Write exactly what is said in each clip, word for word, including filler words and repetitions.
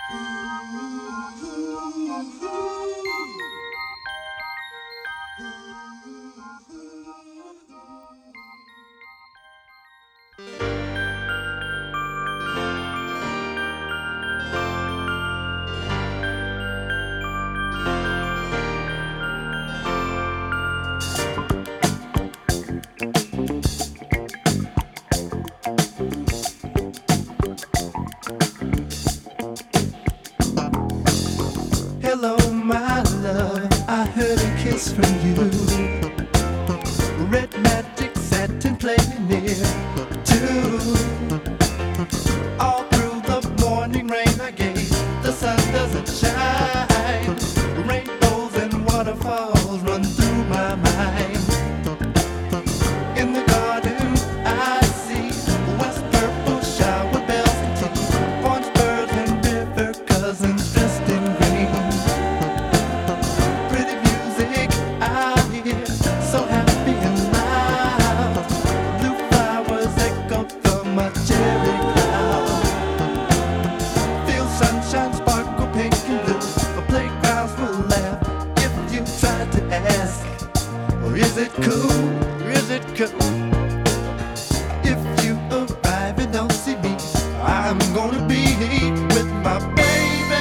Hello, my love, I heard a kiss from you. Red magic satin playing near too. All through the morning rain I gave, the sun doesn't shine. Rainbows and waterfalls run through my mind. In the garden I see west purple shower bells and tea, orange birds and river cousins dressed in green. Pretty music I hear, so happy and loud. Blue flowers echo from a cherry cloud. Feel sunshine sparkle pink and blue. Playgrounds will laugh if you try to ask, or is it cool? Is it cool? If you arrive and don't see me, I'm gonna be with my baby.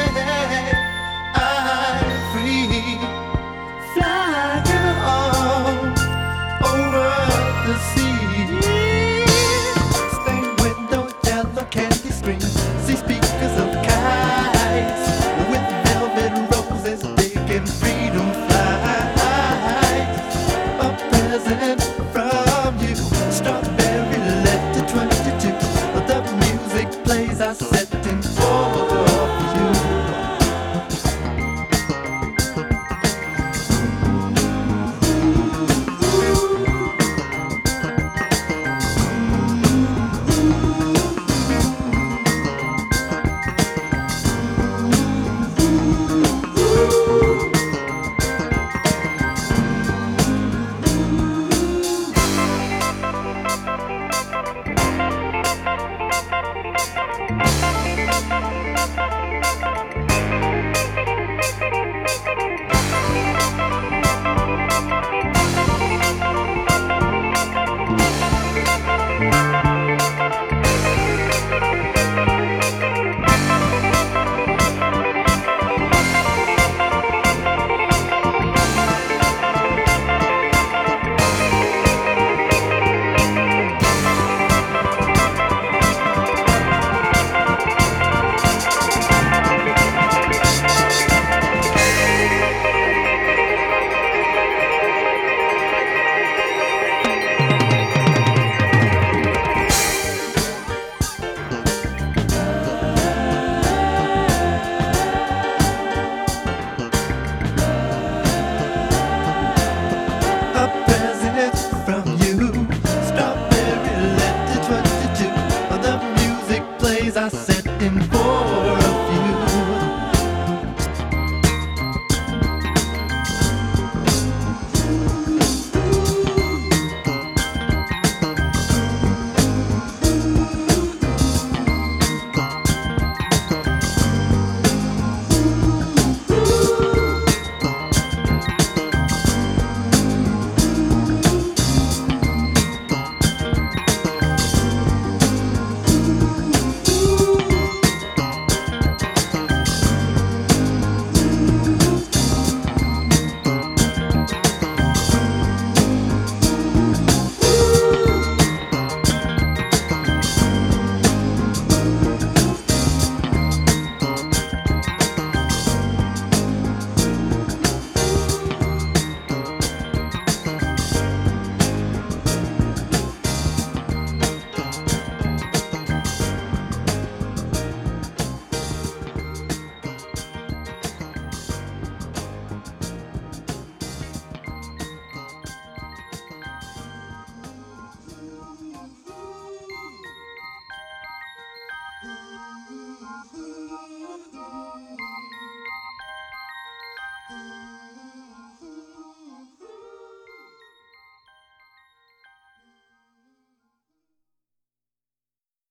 I'm free, flying on over the sea. Stained window, yellow candy screen. See speakers of kites with velvet roses, big and freedom flies. A present from you, strawberry letter twenty-two. The music plays, I set in for you. A present from you, strawberry letter twenty-two. The music plays, I set in